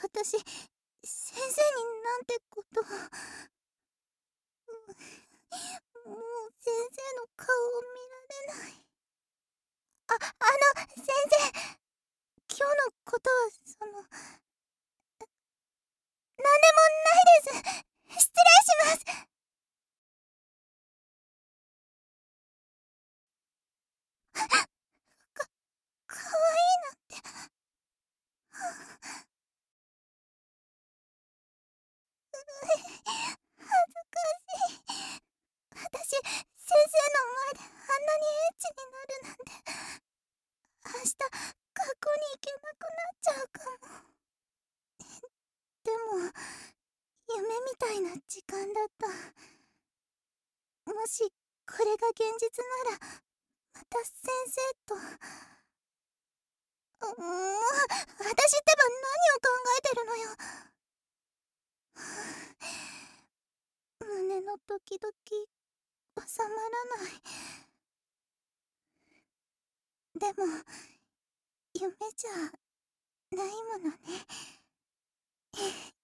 私、先生になんてことを。もう先生の顔を見られない。先生、今日のことは、なんでもないです。失礼します。かわいいなんて。恥ずかしい。私、先生の前であんなにエッチになるなんて。明日、学校に行けなくなっちゃうかも。でも、夢みたいな時間だった。もし、これが現実なら、また先生と。もう、私ってば何を考えてるのよ。胸のドキドキ、収まらない。でも、夢じゃないものね。